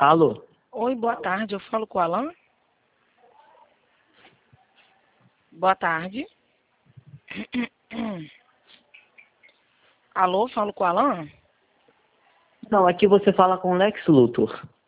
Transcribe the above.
Alô? Oi, boa tarde. Eu falo com o Alan? Boa tarde. Alô, falo com o Alan? Não, aqui você fala com o Lex Luthor.